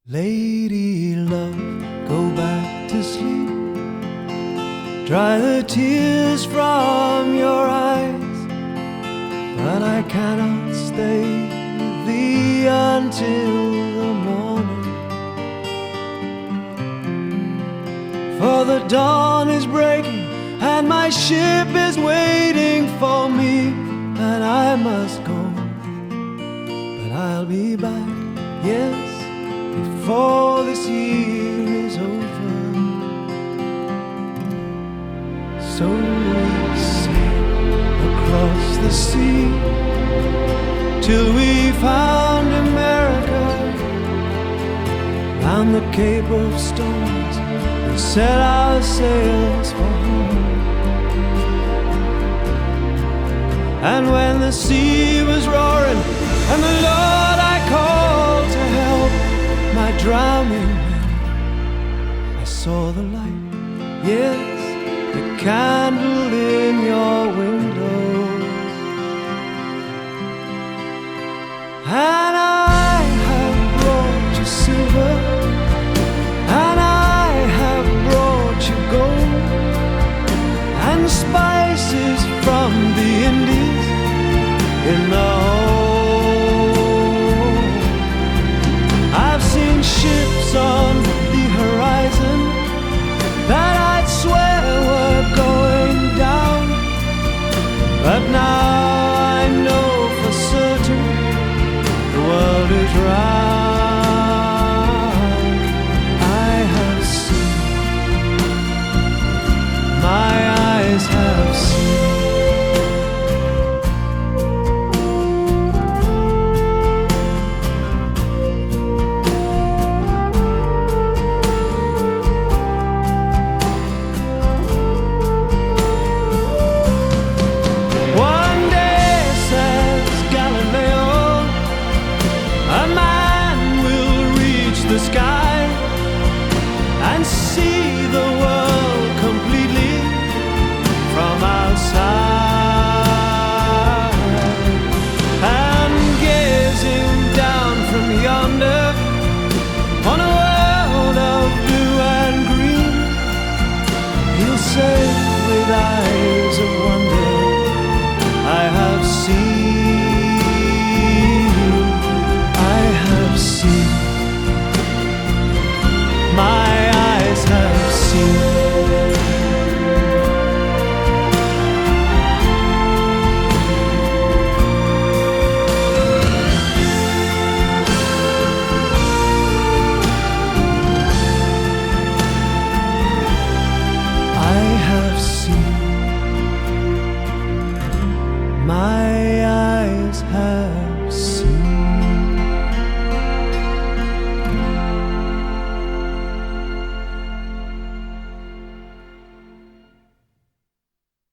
Lady love, go back to sleep. Dry the tears from your eyes, but I cannot stay with thee until the morning. For the dawn is breaking and my ship is waiting for me, and I must go, but I'll be back, yes, before this year is over. So we sailed across the sea till we found America. Round the Cape of Storms we set our sails for home. And when the sea was roaring and the Lord I called to help my drowning men, I saw the light, yes, the candle in your window. And